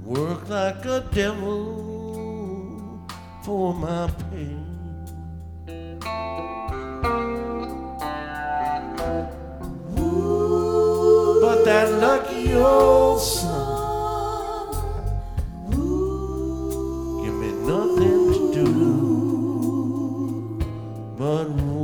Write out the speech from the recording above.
work like a devil for my pain. But that lucky old sun give me nothing to do but